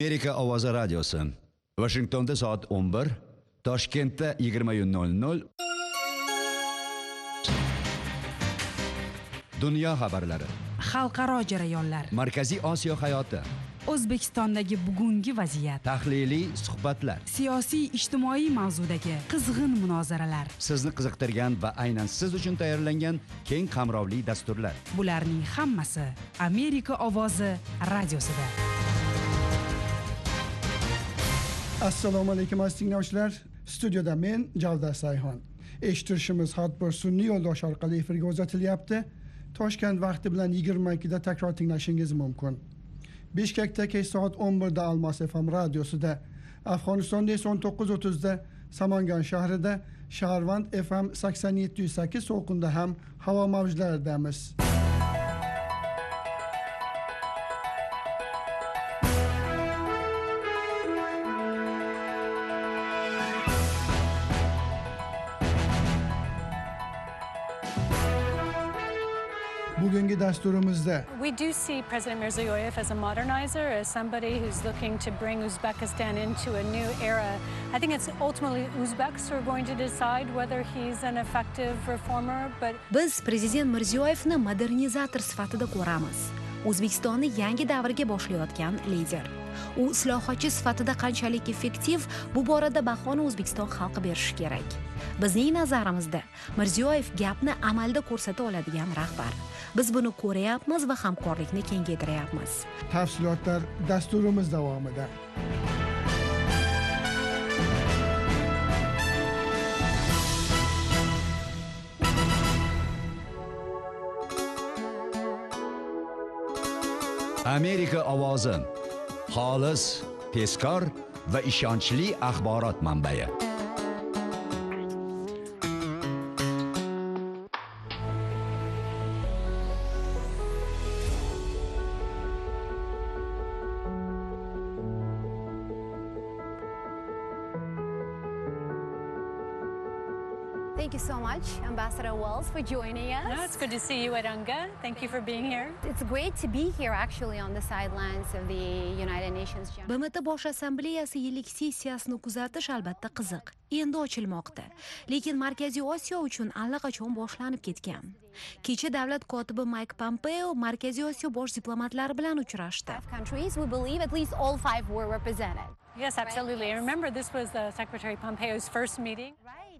Amerika ovozi radiosi. Washingtonda soat 11, Toshkentda 20:00. Dunyo xabarlari. Xalqaro jarayonlar. Markaziy Osiyo hayoti. O'zbekistondagi bugungi vaziyat. Tahliliy suhbatlar. Siyosiy ijtimoiy mavzudagi qizg'in munozaralar. Sizni qiziqtirgan va aynan siz uchun tayyorlangan keng qamrovli dasturlar. Bularning hammasi Amerika ovozi radiosida. Assalomu alaykum aziz tinglovchilar. Studiyada men Javdar Sayxon. Eshittirishimiz har bir sun'iy yo'ldosh orqali efirga uzatilyapti. Toshkent vaqti bilan 22 da takror tinglashingiz mumkin. Bishkekda kech soat 11 da Almos FM radiosida, Afg'onistonda esa 19:30 da Samangan shahrida, Shaharvand FM 87.8 to'lqinda ham havo mavjlaridamiz. Bugungi dasturimizda we do see President Mirziyoyev as a modernizer, as somebody who's looking to bring Uzbekistan into a new era. I think it's ultimately Uzbeks who are going to decide whether he's an effective reformer, but biz Prezident Mirziyoyevni modernizator sifatida ko'ramiz. O'zbekistonni yangi davrga boshlayotgan lider. U islohotchi sifatida qanchalik effektiv, bu borada bahoni O'zbekiston xalqi berishi kerak. Bizning nazarimizda Mirziyoyev gapni amalda ko'rsata oladigan rahbar. Biz buni ko'ryapmiz va hamkorlikni kengaytiryapmiz. Tafsilotlar dasturimiz davomida. Amerika ovozi. Xolis, tezkor va ishonchli axborot manbai. Thank you so much, Ambassador Wells, for joining us. no, it's good to see you, Aranga. Thank you for being here. It's great to be here actually on the sidelines of the United Nations General. BMT Bosh Assambleyasi yillik sessiyasini kuzatish albatta qiziq. Endi ochilmoqda. Lekin Markaziy Osiyo uchun allaqachon boshlanib ketgan. Kecha davlat kotibi Mike Pompeo Markaziy Osiyo bosh diplomatlari bilan uchrashdi. Countries, we believe at least all 5 were represented. Yes, absolutely. And remember, this was Secretary Pompeo's first meeting.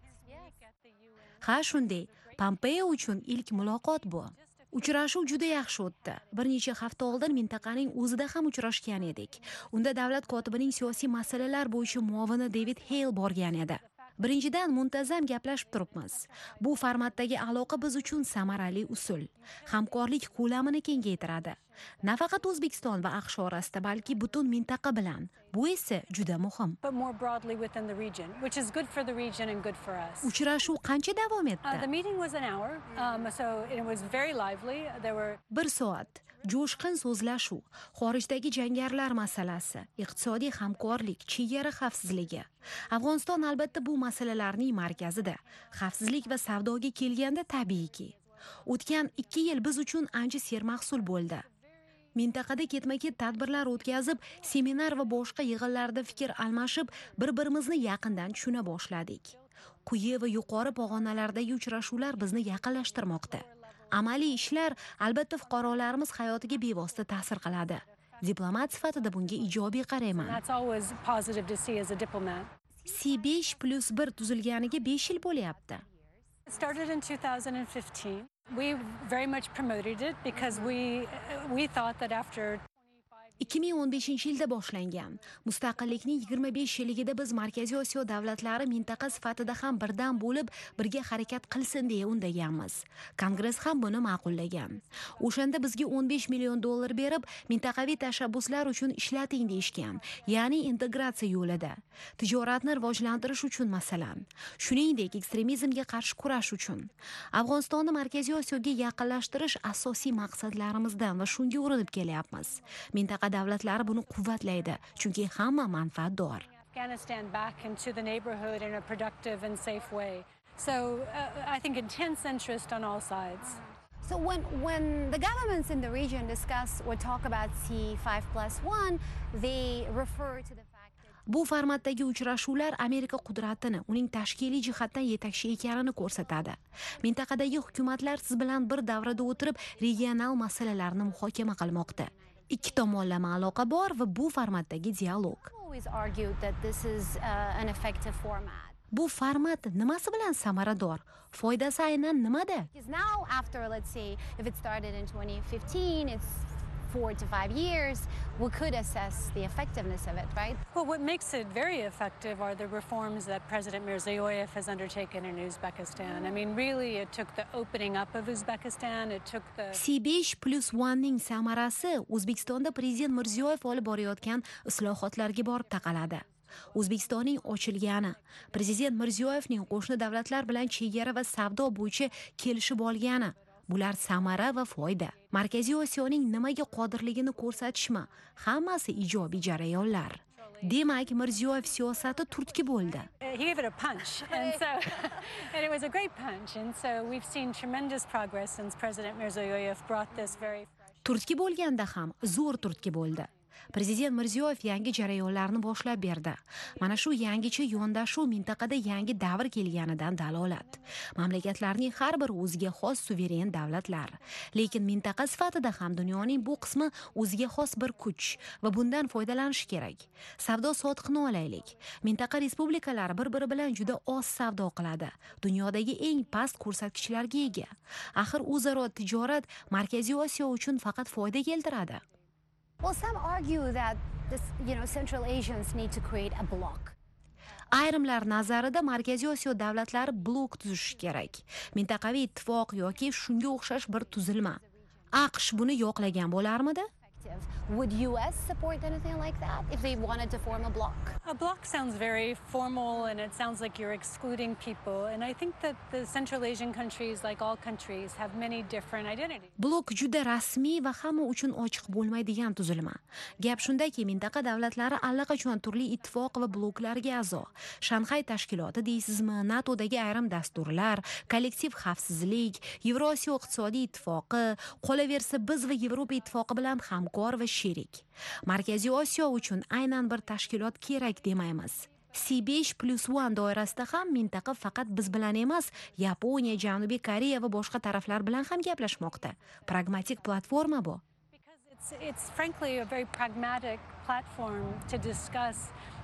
Ha, shunday. Pompeo uchun ilk muloqot bu. Uchrashuv juda yaxshi o'tdi. Bir necha hafta oldin mintaqaning o'zida ham uchrashgan edik. Unda davlat kotibining siyosiy masalalar bo'yicha muovini David Hale borgan edi. Birinchidan muntazam gaplashib turibmiz. Bu formatdagi aloqa biz uchun samarali usul. Hamkorlik ko'lamini kengaytiradi. Nafaqat O'zbekiston va AQSh orasida, balki butun mintaqa bilan. Bu esa juda muhim. But more broadly within the region, which is good for the region and good for us. Uchrashuv qancha davom etdi? The meeting was an hour, so it was very lively. There were 1 soat. Jo'shqin so'zlashuv, xorijdagi jangarilar masalasi, iqtisodiy hamkorlik, chegara xavfsizligi. Afg'oniston albatta bu masalalarning markazida. Xavfsizlik va savdoga kelganda tabiiyki. O'tgan 2 yil biz uchun ancha sermahsul bo'ldi. Mintaqada ketma-ket tadbirlar o'tkazib, seminar va boshqa yig'inlarda fikr almashib, bir-birimizni yaqindan tushuna boshladik. Quyi va yuqori pog'onalardagi uchrashuvlar bizni yaqinlashtirmoqda. Amaliy ishlar albatta fuqarolarimiz hayotiga bevosita ta'sir qiladi. Diplomat sifatida bunga ijobiy qarayman. that's always positive to see as a diplomat. C5+1 tuzilganiga 5 yil bo'lyapti. It started in 2015. We very much promoted it because we thought that after 2015-yilda boshlangan. Mustaqillikning 25 yilligida biz Markaziy Osiyo davlatlari mintaqa sifatida ham birdan bo'lib, birga harakat qilsin deya undaganmiz. Kongress ham buni ma'qullagan. O'shanda bizga 15 million dollar berib, mintaqaviy tashabbuslar uchun ishlating deyishgan, ya'ni integratsiya yo'lida. Tijoratni rivojlantirish uchun masalan. Shuningdek, ekstremizmga qarshi kurash uchun. Afg'onistonni Markaziy Osiyoga yaqinlashtirish asosiy maqsadlarimizdan va shunga urinib kelyapmiz. Mintaqa davlatlari buni quvvatlaydi, chunki hamma manfaatdor. Afghanistan back into the neighborhood in a productive and safe way. So I think intense interest on all sides. So when the governments in the region discuss or talk about C5+1, they refer to the fact that Bu formatdagi uchrashuvlar Amerika qudratini, uning tashkiliy jihatdan yetakchi ekanini ko'rsatadi. Mintaqadagi hukumatlar siz bilan bir davrada o'tirib regional masalalarni muhokama qilmoqda. Ikki tomonlama aloqa bor va bu formatdagi dialog. always argued that this is an effective format. Bu format nimasi bilan samarador? Foydasi aynan nimada? Because now after, let's say, if it started in 2015, it's 4 to 5 years, we could assess the effectiveness of it, right? Well, what makes it very effective are the reforms that President Mirziyoyev has undertaken in Uzbekistan. I mean, really, it took the opening up of Uzbekistan, it took the... C5+1ning samarasi O'zbekistonda prezident Mirziyoyev olib borayotgan islohotlarga borib taqaladi. O'zbekistonning ochilgani, prezident Mirziyoyevning qo'shni davlatlar bilan chegara va savdo bo'yicha kelishib olgani, bular samara va foyda. Markaziy Osiyoning nimaga qodirligini ko'rsatishmi? Hammasi ijobiy jarayonlar. Demak, Mirziyoyev siyosati turtki bo'ldi. He gave it a punch, and it was a great punch. And so we've seen tremendous progress since President Mirziyoyev brought this very... Turtki bo'lganda ham zo'r turtki bo'ldi. Prezident Mirziyoyev yangi jarayonlarni boshlab berdi. Mana shu yangicha yondashuv mintaqada yangi davr kelganidan dalolat. Mamlakatlarning har biri o'ziga xos suveren davlatlar. Lekin mintaqa sifatida ham dunyoning bu qismi o'ziga xos bir kuch va bundan foydalanish kerak. Savdo sotiqni olaylik. Mintaqa respublikalari bir-biri bilan juda oz savdo qiladi. Dunyodagi eng past ko'rsatkichlarga ega. Axir o'zaro tijorat Markaziy Osiyo uchun faqat foyda keltiradi. Well, some argue that this, Central Asians need to create a bloc. Ayrimlar nazarida Markaziy Osiyo davlatlari blok tuzishi kerak. Mintaqaviy ittifoq yoki shunga o'xshash bir tuzilma. AQSh buni yoqlagan bo'larmidi? Would US support anything like that if they wanted to form a bloc? A bloc sounds very formal, and it sounds like you're excluding people. And I think that the Central Asian countries, like all countries, have many different identities. Blok juda rasmiy va hamma uchun ochiq bo'lmaydigan tuzilma. Gap shundaki, mintaqa davlatlari allaqachon turli ittifoq va bloklarga a'zo. Shanxay tashkiloti deysizmi, NATOdagi ayrim dasturlar, kollektiv xavfsizlik, Yevrosiyo iqtisodiy ittifoqi, qolaversa biz va Yevropa ittifoqi bilan hamkor va sherik. Markaziy Osiyo uchun aynan bir tashkilot kerak demaymiz. C5+1 doirasida ham mintaqa faqat biz bilan emas, Yaponiya, Janubiy Koreya va boshqa taraflar bilan ham gaplashmoqda. Pragmatik platforma bu. Because it's frankly a very pragmatic platform to discuss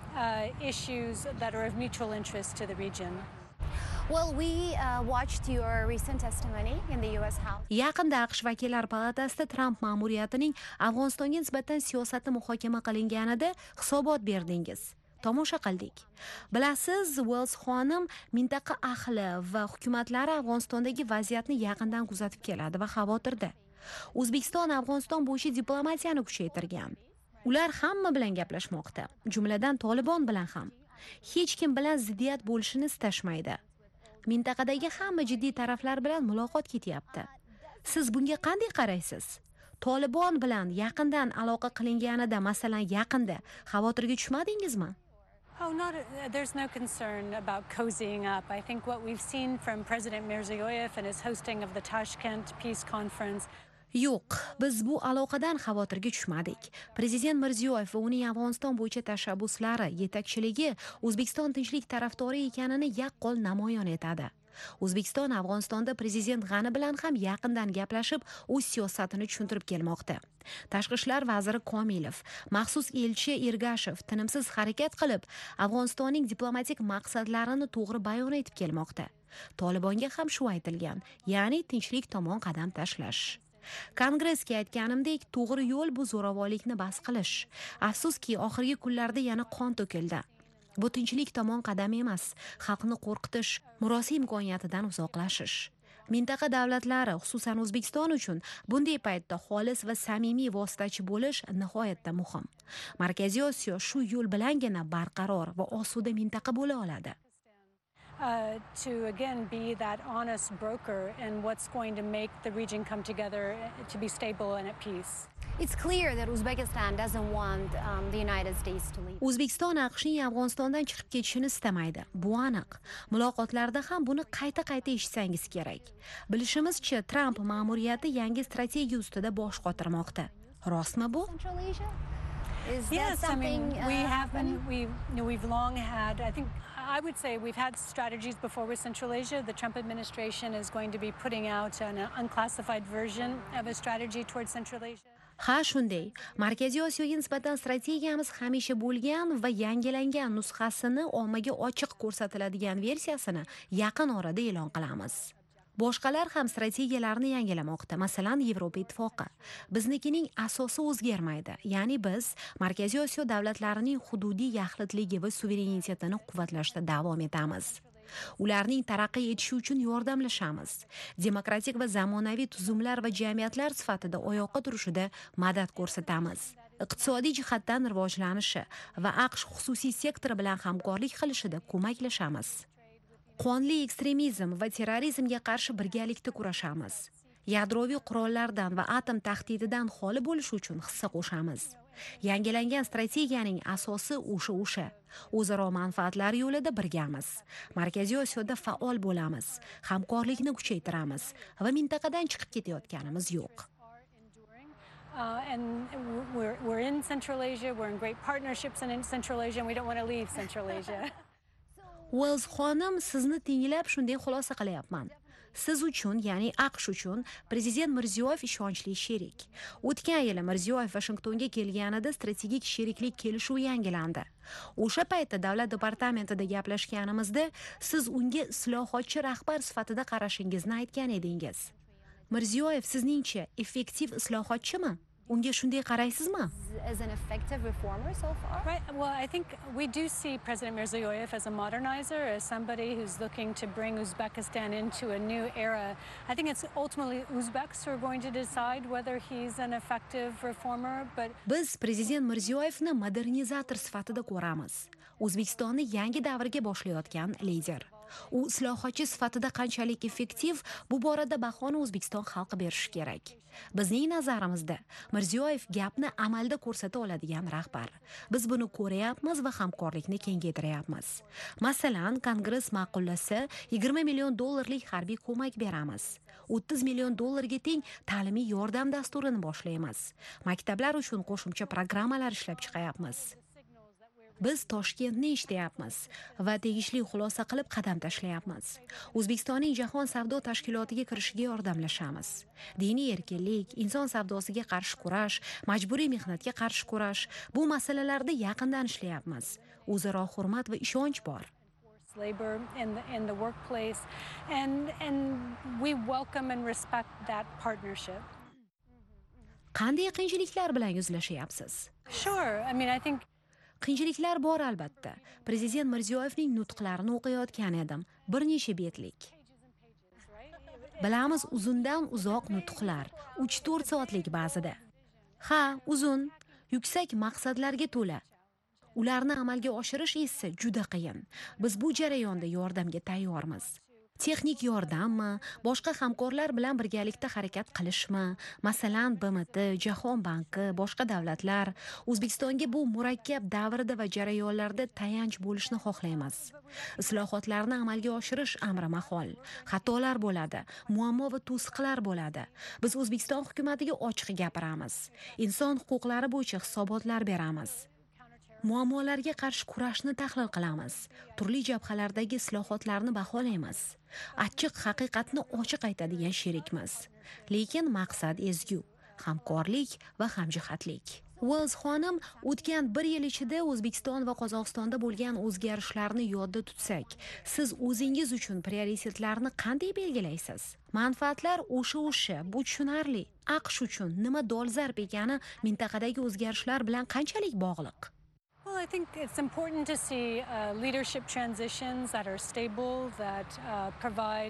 issues that are of mutual interest to the region. Well, we watched your recent testimony in the US House. Yaqinda AQSh vakillar palatasida Trump ma'muriyatining Afg'onistonga nisbatan siyosati muhokama qilinganida hisobot berdingiz. Tomosha qildik. Bilasiz, Wells xonim mintaqa ahli va hukumatlari Afg'onistondagi vaziyatni yaqindan kuzatib keladi va xavotirda. O'zbekiston Afg'oniston bo'yicha diplomatiyani kuchaytirgan. Ular hamma bilan gaplashmoqda, jumladan Tolibon bilan ham. Hech kim bilan ziddiyat bo'lishini istashmaydi. Mintaqadagi hamma jiddiy taraflar bilan muloqot ketyapti. Siz bunga qanday qaraysiz? Tolibon bilan yaqindan aloqa qilinganida, masalan, yaqinda xavotirga tushmadingizmi? Oh, there's no concern about cozying up. I think what we've seen from President Mirziyoyev and his hosting of the Tashkent Peace Conference. Yo'q, biz bu aloqadan xavotirga tushmadik. Prezident Mirziyoyev va uning Afg'oniston bo'yicha tashabbuslari, yetakchiligi O'zbekiston tinchlik tarafdori ekanini yaqqol namoyon etadi. O'zbekiston Afg'onistonda prezident G'ani bilan ham yaqindan gaplashib, o'z siyosatini tushuntirib kelmoqda. Tashqi ishlar vaziri Komilov, maxsus elchi Ergashev tinimsiz harakat qilib, Afg'onistonning diplomatik maqsadlarini to'g'ri bayon etib kelmoqda. Tolibonga ham shu aytilgan, ya'ni tinchlik tomon qadam tashlash. Kongressga aytganimdek, to'g'ri yo'l bu zo'ravonlikni bas qilish. Afsuski, oxirgi kunlarda yana qon to'kildi. Bu tinchlik tomon qadam emas, xalqni qo'rqitish, murosa imkoniyatidan uzoqlashish. Mintaqa davlatlari, xususan O'zbekiston uchun bunday paytda xolis va samimiy vositachi bo'lish nihoyatda muhim. Markaziy Osiyo shu yo'l bilangina barqaror va osuda mintaqa bo'la oladi. To again be that honest broker in what's going to make the region come together to be stable and at peace. It's clear that Uzbekistan doesn't want the United States to leave. O'zbekiston AQShning Afg'onistondan chiqib ketishini istamaydi. Bu aniq. Muloqotlarda ham buni qayta eshitsangiz kerak. Bilishimizcha, Trump ma'muriyati yangi strategiya ustida bosh qotirmoqda. Rostmi bu? Central Asia? Is that Yes, I something mean, we have been, happening? we've long had, I would say we've had strategies before with Central Asia. The Trump administration is going to be putting out an unclassified version of a strategy towards Central Asia. Ha, shunday. Markaziy Osiyoga nisbatan strategiyamiz hamisha bo'lgan va yangilangan nusxasini ommaga ochiq ko'rsatiladigan versiyasini yaqin orada e'lon qilamiz. Boshqalar ham strategiyalarini yangilamoqda, masalan, Yevropa Ittifoqi. Biznikining asosi o'zgarmaydi. Ya'ni biz Markaziy Osiyo davlatlarining hududiy yaxlitligi va suverenitetini quvvatlashda davom etamiz. Ularning taraqqiy etishi uchun yordamlashamiz. Demokratik va zamonaviy tuzumlar va jamiyatlar sifatida oyoqqa turishida madad ko'rsatamiz. Iqtisodiy jihatdan rivojlanishi va AQSh xususiy sektori bilan hamkorlik qilishida ko'maklashamiz. Qonli ekstremizm va terrorizmga qarshi birgalikda kurashamiz. Yadroviy qurollardan va atom tahdididan xoli bo'lish uchun hissa qo'shamiz. Yangilangan strategiyaning asosi o'sha. O'zaro manfaatlar yo'lida birgamiz. Markaziy Osiyoda faol bo'lamiz, hamkorlikni kuchaytiramiz va mintaqadan chiqib ketayotganimiz yo'q. And we're in Central Asia, we're in great partnerships in Central Asia, and we don't want to leave Central Asia. Wells xonim, sizni tinglab shunday xulosa qilyapman. Siz uchun, ya'ni AQSh uchun prezident Mirziyoyev ishonchli sherik. O'tgan yili Mirziyoyev Vashingtonga kelganida strategik sheriklik kelishuvi yangilandi. O'sha paytda davlat departamentida gaplashganimizda siz unga islohotchi rahbar sifatida qarashingizni aytgan edingiz. Mirziyoyev sizningcha effektiv islohotchimi? Unga shunday qaraysizmi? As an effective reformer so far? Right. Well, I think we do see President Mirziyoyev as a modernizer, as somebody who's looking to bring Uzbekistan into a new era. I think it's ultimately Uzbeks who are going to decide whether he's an effective reformer, but Biz prezident Mirziyoyevni modernizator sifatida ko'ramiz. O'zbekistonni yangi davrga boshlayotgan lider. U islohotchi sifatida qanchalik effektiv, bu borada bahoni O'zbekiston xalqi berishi kerak. Bizning nazarimizda Mirziyoyev gapni amalda ko'rsata oladigan rahbar. Biz buni ko'ryapmiz va hamkorlikni kengaytiryapmiz. Masalan, Kongress ma'qullasa, $20 million harbiy ko'mak beramiz. $30 million teng ta'limiy yordam dasturini boshlaymiz. Maktablar uchun qo'shimcha programmalar ishlab chiqayapmiz. Biz Toshkentni ishlayapmiz va tegishli xulosa qilib qadam tashlayapmiz. O'zbekistonning jahon savdo tashkilotiga kirishiga yordamlashamiz. Diniy erkinlik, inson savdosiga qarshi kurash, majburiy mehnatga qarshi kurash, bu masalalarda yaqindan ishlayapmiz. O'zaro hurmat va ishonch bor. labor in the workplace, and we welcome and respect that partnership. Qanday qiyinchiliklar bilan yuzlashyapsiz? Sure. I mean, I think Qiyinchiliklar bor albatta. Prezident Mirziyoyevning nutqlarini o'qiyotgan edim. Bir necha betlik. Bilamiz, uzundan uzoq nutqlar, 3-4 soatlik ba'zida. Ha, uzun, yuksak maqsadlarga to'la. Ularni amalga oshirish esa juda qiyin. Biz bu jarayonda yordamga tayyormiz. Texnik yordammi, boshqa hamkorlar bilan birgalikda harakat qilishmi, masalan, BMT, Jahon banki, boshqa davlatlar O'zbekistonga bu murakkab davrda va jarayonlarda tayanch bo'lishni xohlaymiz. Islohotlarni amalga oshirish amri mahol. Xatolar bo'ladi, muammo va to'siqlar bo'ladi. Biz O'zbekiston hukumatiga ochiq gapiramiz. Inson huquqlari bo'yicha hisobotlar beramiz. Muammolarga qarshi kurashni tahlil qilamiz. Turli jabhalardagi islohotlarni baholaymiz. Achchiq haqiqatni ochiq aytadigan sherikmiz. Lekin maqsad ezgu, hamkorlik va hamjihatlik. Wells xonim, o'tgan 1 yil ichida O'zbekiston va Qozog'istonda bo'lgan o'zgarishlarni yodda tutsak, siz o'zingiz uchun prioritetlarni qanday belgilaysiz? Manfaatlar o'sha, bu tushunarli. AQSh uchun nima dolzarb ekani mintaqadagi o'zgarishlar bilan qanchalik bog'liq? Well, I think it's important to see leadership transitions that are stable, that provide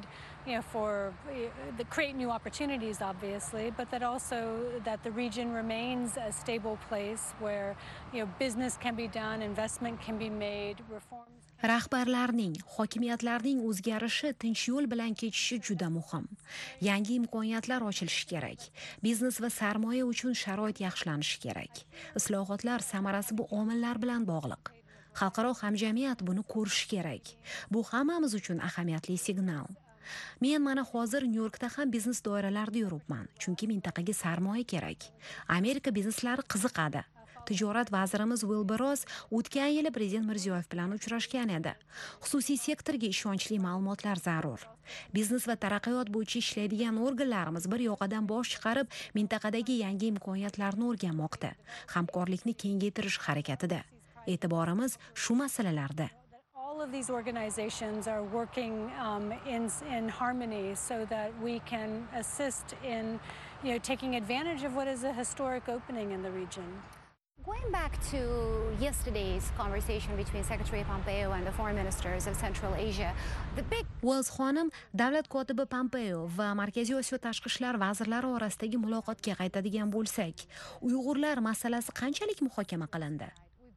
for the create new opportunities, obviously, but that also that the region remains a stable place where business can be done, investment can be made, reforms. Rahbarlarning, hokimiyatlarning o'zgarishi tinch yo'l bilan kechishi juda muhim. Yangi imkoniyatlar ochilishi kerak. Biznes va sarmoya uchun sharoit yaxshilanishi kerak. Islohotlar samarasi bu omillar bilan bog'liq. Xalqaro hamjamiyat buni ko'rishi kerak. Bu hammamiz uchun ahamiyatli signal. Men mana hozir Nyu-Yorkda ham biznes doiralarida yuribman, chunki mintaqaga sarmoya kerak. Amerika bizneslari qiziqadi. Tijorat vazirimiz Wilbur Ross o'tgan yili prezident Mirziyoyev bilan uchrashgan edi. Xususiy sektorga ishonchli ma'lumotlar zarur. Biznes va taraqqiyot bo'yicha ishlaydigan organlarimiz bir yoqadan bosh chiqarib, mintaqadagi yangi imkoniyatlarni o'rganmoqda. Hamkorlikni kengaytirish harakatida. E'tiborimiz shu masalalarda. All of these organizations are working in harmony so that we can assist in taking advantage of what is a historic opening in the region. Going back to yesterday's conversation between Secretary Pompeo and the foreign ministers of Central Asia, the big Wells xonim davlat kotibi Pompeo va Markaziy Osiyo tashqi ishlar vazirlari orasidagi muloqotga qaytadigan bo'lsak, Uyg'urlar masalasi qanchalik muhokama qilindi?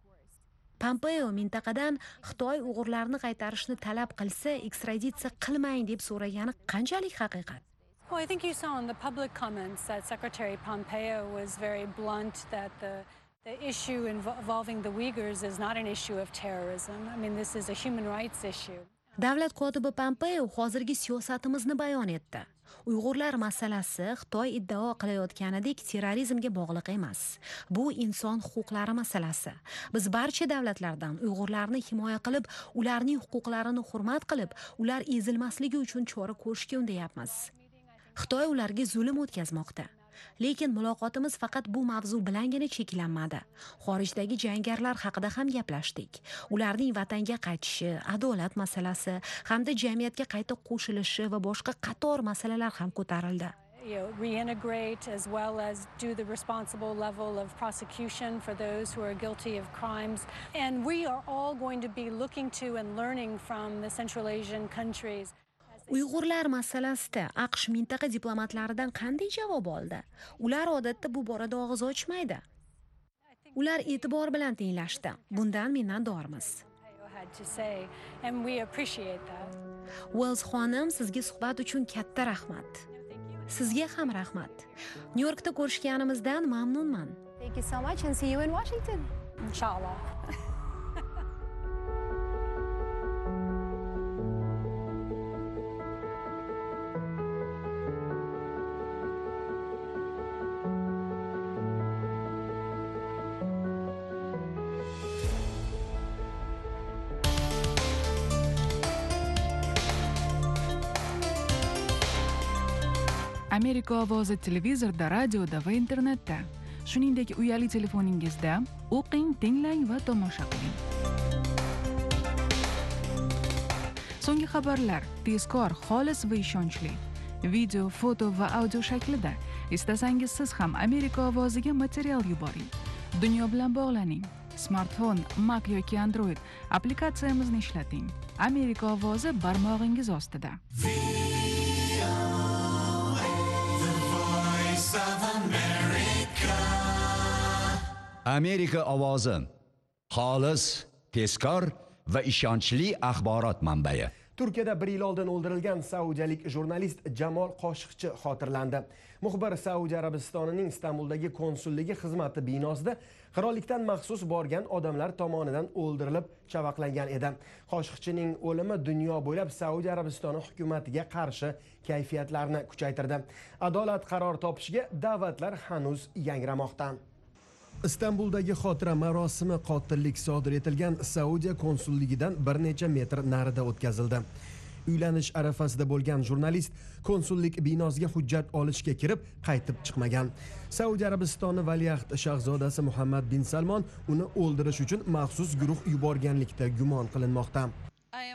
Pompeo mintaqadan Xitoy Uyg'urlarni qaytarishni talab qilsa, ekstraditsiya qilmang deb so'ragani qanchalik haqiqat? Well, I think you saw in the public comments that Secretary Pompeo was very blunt that the issue involving the Uyghurs is not an issue of terrorism. I mean, this is a human rights issue. Davlat kotibi Pompeo hozirgi siyosatimizni bayon etdi. Uyg'urlar masalasi Xitoy iddao qilayotganidek terrorizmga bog'liq emas. Bu inson huquqlari masalasi. Biz barcha davlatlardan Uyg'urlarni himoya qilib, ularning huquqlarini hurmat qilib, ular ezilmasligi uchun chora ko'rishga undayapmiz. Xitoy ularga zulm o'tkazmoqda. Lekin muloqotimiz faqat bu mavzu bilangina cheklanmadi. Xorijdagi jangarilar haqida ham gaplashdik. Ularning vatanga qaytishi, adolat masalasi hamda jamiyatga qayta qo'shilishi va boshqa qator masalalar ham ko'tarildi. Reintegrate as well as do the responsible level of prosecution for those who are guilty of crimes. And we are all going to be looking to and learning from the Central Asian countries. Uyg'urlar masalasida AQSh mintaqa diplomatlaridan qanday javob oldi? Ular odatda bu borada og'iz ochmaydi. Ular e'tibor bilan tinglashdi. Bundan minnatdormiz. Wells xonim, sizga suhbat uchun katta rahmat. Sizga ham rahmat. Nyu-Yorkda ko'rishganimizdan mamnunman. Thank you so much and see you in Washington. Inshallah. Amerika ovozi televizorda, radioda va internetda. Shuningdek, uyali telefoningizda o'qing, tinglang va tomosha qiling. So'nggi xabarlar tezkor, xolis va ishonchli. Video, foto va audio shaklida. Istasangiz siz ham Amerika ovoziga material yuboring. Dunyo bilan bog'laning. Smartfon, Mac yoki Android applikatsiyamizni ishlating. Amerika ovozi barmog'ingiz ostida. Amerika ovozi xolis, tezkor va ishonchli axborot manbai. Turkiyada 1 yil oldin o'ldirilgan saudiyalik jurnalist Jamol Qoshiqchi xotirlandi. Muxbir Saudiya Arabistonining Istanbuldagi konsulligi xizmati binosida qirollikdan maxsus borgan odamlar tomonidan o'ldirilib, chavaqlangan edi. Qoshiqchining o'limi dunyo bo'ylab Saudiya Arabistoni hukumatiga qarshi kayfiyatlarni kuchaytirdi. Adolat qaror topishiga da'vatlar hanuz yangramoqda. Istanbuldagi xotira marosimi qotillik sodir etilgan Saudiya konsulligidan bir necha metr narida o'tkazildi. Uylanish arafasida bo'lgan jurnalist konsullik binosiga hujjat olishga kirib, qaytib chiqmagan. Saudiya Arabistoni valiahd shahzodasi Muhammad bin Salmon uni o'ldirish uchun maxsus guruh yuborganlikda gumon qilinmoqda.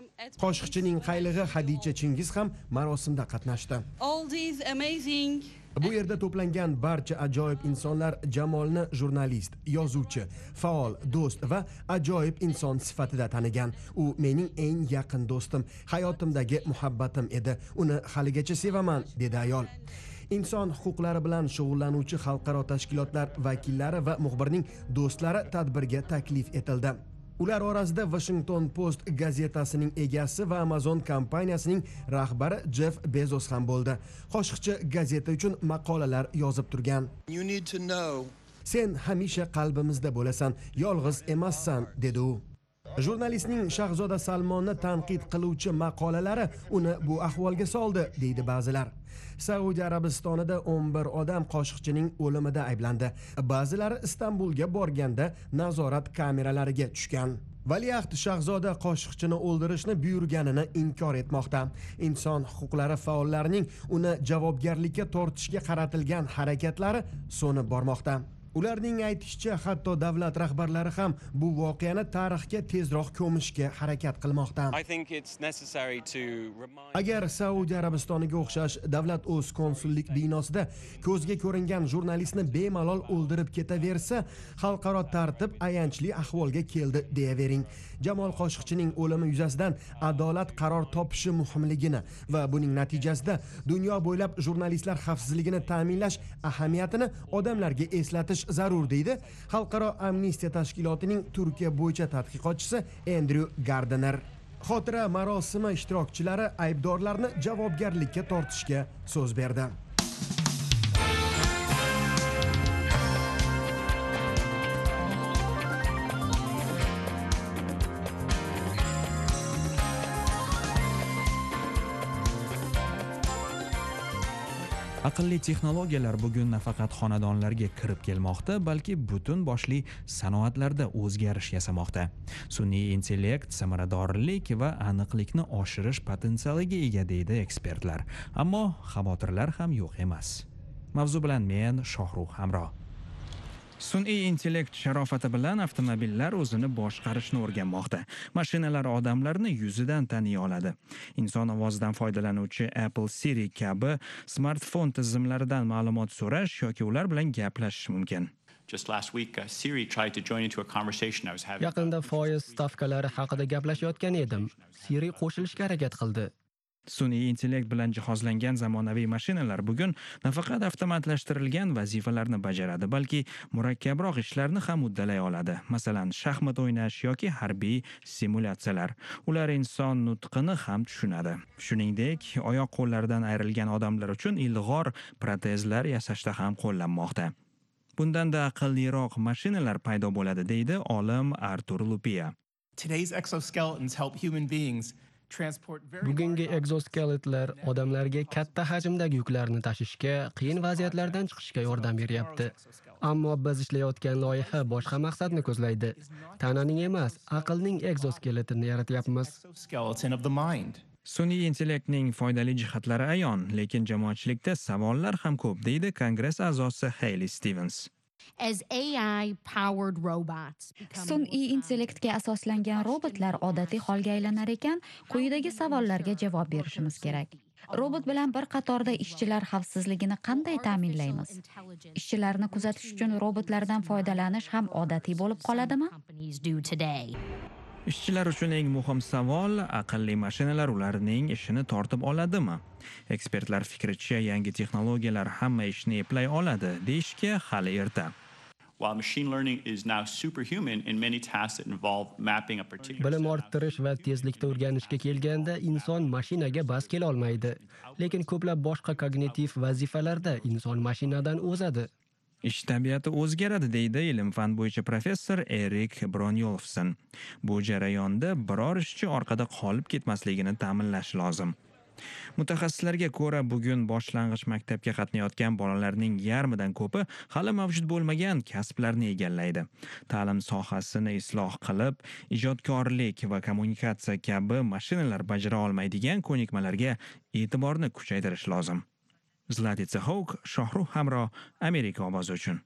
Qoshiqchining qaylig'i Hadicha Chingiz ham marosimda qatnashdi. All these amazing Bu yerda to'plangan barcha ajoyib insonlar Jamolni jurnalist, yozuvchi, faol, do'st va ajoyib inson sifatida tanigan. U mening eng yaqin do'stim, hayotimdagi muhabbatim edi. Uni haligacha sevaman, dedi ayol. Inson huquqlari bilan shug'ullanuvchi xalqaro tashkilotlar vakillari va muxbirning do'stlari tadbirga taklif etildi. Ular orasida Washington Post gazetasining egasi va Amazon kompaniyasining rahbari Jeff Bezos ham bo'ldi. Qoshiqchi gazeta uchun maqolalar yozib turgan. Sen hamisha qalbimizda bo'lasan, yolg'iz emassan, dedi u. Jurnalistning Shahzoda Salmonni tanqid qiluvchi maqolalari uni bu ahvolga soldi, deydi ba'zilar. Saudiya Arabistonida 11 odam Qoshiqchining o'limida ayblandi. Ba'zilari Istanbulga borganda nazorat kameralariga tushgan. Valiahd Shahzoda Qoshiqchini o'ldirishni buyurganini inkor etmoqda. Inson huquqlari faollarining uni javobgarlikka tortishga qaratilgan harakatlari so'nib bormoqda. Ularning aytishicha, hatto davlat rahbarlari ham bu voqeani tarixga tezroq ko'mishga harakat qilmoqda. Agar Saudiya Arabistoniga o'xshash davlat o'z konsullik binosida ko'zga ko'ringan jurnalistni bemalol o'ldirib ketaversa, xalqaro tartib ayanchli ahvolga keldi deyavering. Jamol Qoshiqchining o'limi yuzasidan adolat qaror topishi muhimligini va buning natijasida dunyo bo'ylab jurnalistlar xavfsizligini ta'minlash ahamiyatini odamlarga eslatish zarur, deydi Xalqaro amnistiya tashkilotining Turkiya bo'yicha tadqiqotchisi Andrew Gardner. Xotira marosimi ishtirokchilari aybdorlarni javobgarlikka tortishga so'z berdi. Aqlli texnologiyalar bugun nafaqat xonadonlarga kirib kelmoqda, balki butun boshli sanoatlarda o'zgarish yasamoqda. Sun'iy intellekt samaradorlik va aniqlikni oshirish potensialiga ega, deydi ekspertlar. Ammo xavotirlar ham yo'q emas. Mavzu bilan men Shohruh Hamro. Sun'iy intellekt sharofati bilan avtomobillar o'zini boshqarishni o'rganmoqda. Mashinalar odamlarni yuzidan taniy oladi. Inson ovozidan foydalanuvchi Apple Siri kabi smartfon tizimlaridan ma'lumot so'rash yoki ular bilan gaplashish mumkin. Yaqinda foiz stavkalari haqida gaplashayotgan edim. Siri qo'shilishga harakat qildi. Sun'iy intellekt bilan jihozlangan zamonaviy mashinalar bugun nafaqat avtomatlashtirilgan vazifalarni bajaradi, balki murakkabroq ishlarni ham uddalay oladi. Masalan, shaxmat o'ynash yoki harbiy simulyatsiyalar. Ular inson nutqini ham tushunadi. Shuningdek, oyoq qo'llaridan ayrilgan odamlar uchun ilg'or protezlar yasashda ham qo'llanmoqda. Bundan-da aqlliroq mashinalar paydo bo'ladi, deydi olim Artur Lupia. Bugungi egzoskeletlar odamlarga katta hajmdagi yuklarni tashishga, qiyin vaziyatlardan chiqishga yordam beryapti. Ammo biz ishlayotgan loyiha boshqa maqsadni ko'zlaydi. Tananing emas, aqlning egzoskeletini yaratyapmiz. Sun'iy intellektning foydali jihatlari ayon, lekin jamoatchilikda savollar ham ko'p, deydi Kongress a'zosi Hayley Stevens. Sun'iy intellektga asoslangan robotlar odatiy holga aylanar ekan, quyidagi savollarga javob berishimiz kerak. Robot bilan bir qatorda ishchilar xavfsizligini qanday ta'minlaymiz? Ishchilarni kuzatish uchun robotlardan foydalanish ham odatiy bo'lib qoladimi? Ishchilar uchun eng muhim savol, aqlli mashinalar ularning ishini tortib oladimi? Ekspertlar fikricha, yangi texnologiyalar hamma ishni eplay oladi, deyishga hali erta. Bilim orttirish va tezlikda o'rganishga kelganda inson mashinaga bas kela olmaydi. Lekin ko'plab boshqa kognitiv vazifalarda inson mashinadan o'zadi. Ish tabiati o'zgaradi, deydi ilm-fan bo'yicha professor Erik Bronyolfson. Bu jarayonda biror ishchi orqada qolib ketmasligini ta'minlash lozim. Mutaxassislarga ko'ra, bugun boshlang'ich maktabga qatnayotgan bolalarning yarmidan ko'pi hali mavjud bo'lmagan kasblarni egallaydi. Ta'lim sohasini isloh qilib, ijodkorlik va kommunikatsiya kabi mashinalar bajara olmaydigan ko'nikmalarga e'tiborni kuchaytirish lozim. Zlatitsa Hawk, Shohruh Hamro, Amerika ovozi uchun.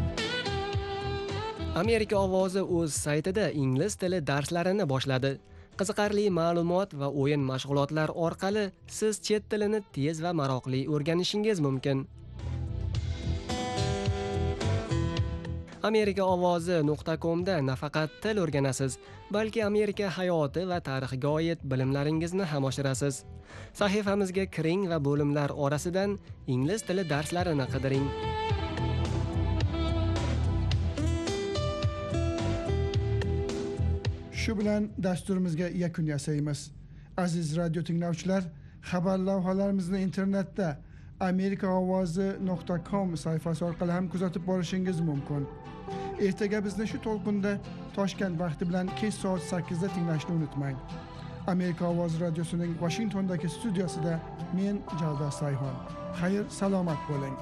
Amerika ovozi o'z saytida ingliz tili darslarini boshladi. Qiziqarli ma'lumot va o'yin mashg'ulotlar orqali siz chet tilini tez va maroqli o'rganishingiz mumkin. amerikaovozi.com da nafaqat til o'rganasiz, balki Amerika hayoti va tarixiga oid bilimlaringizni ham oshirasiz. Sahifamizga kiring va bo'limlar orasidan ingliz tili darslarini qidiring. Shu bilan dasturimizga yakun yasaymiz. Aziz radio tinglovchilar, xabar lavhalarimizni internetda amerikaovozi.com sayfasi orqali ham kuzatib borishingiz mumkin. Ertaga bizni shu to'lqinda Toshkent vaqti bilan kech soat 8 da tinglashni unutmang. Amerika Ovozi radiosining Washingtondagi studiosida men Javdar Sayhon. Xayr, salomat bo'ling.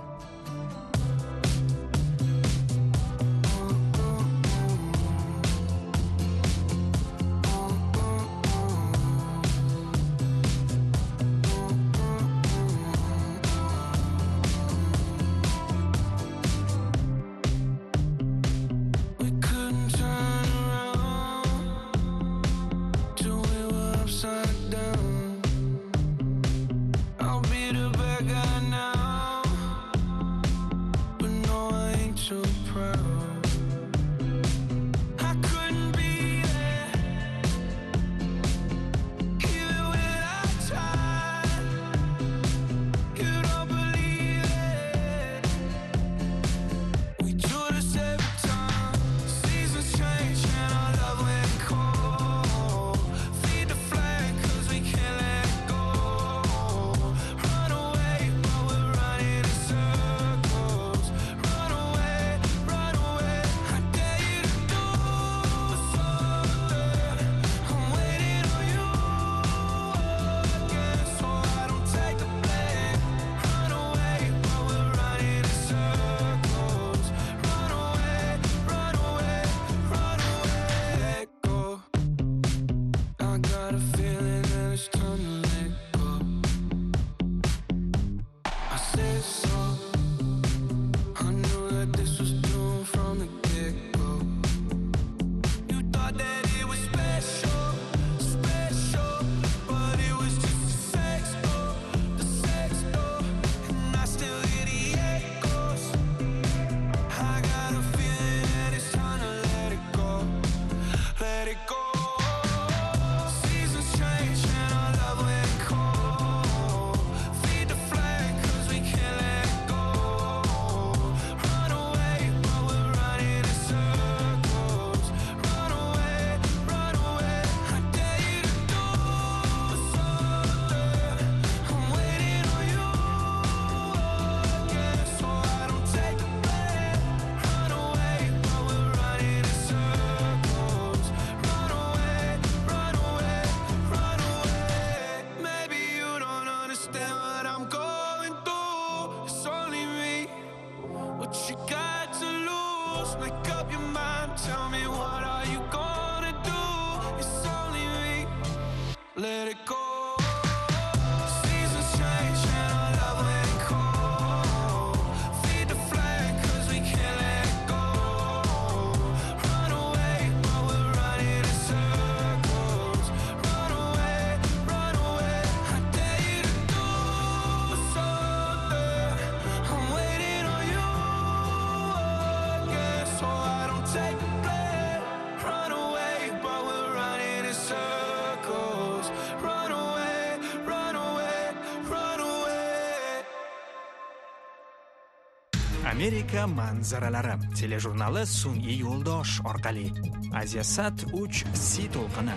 Amerika manzaralari telejurnali sun'iy yo'ldosh orqali Asiasat 3C to'lqini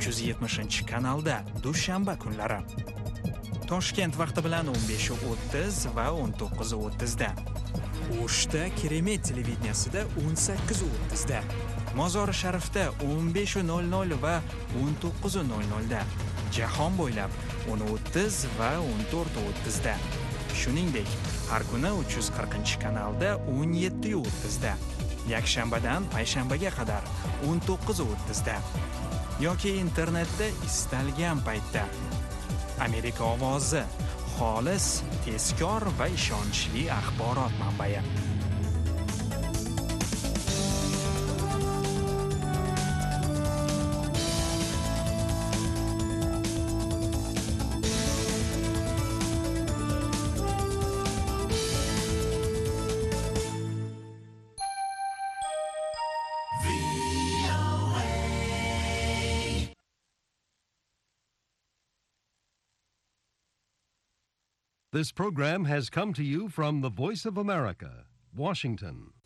370-kanalda dushanba kunlari Toshkent vaqti bilan 15:30 va 19:30 da. O'shda Keremet televideniyasida 18:30 da. Mozori Sharifda 15:00 va 19:00 da. Jahon bo'ylab 10:30 va 14:30 da. Shuningdek, har kuni 340-kanalda 17:30 da. Yakshanbadan payshanbaga qadar 19:30 da. Yoki internetda istalgan paytda. Amerika ovozi xolis, tezkor va ishonchli axborot manbai. This program has come to you from the Voice of America, Washington.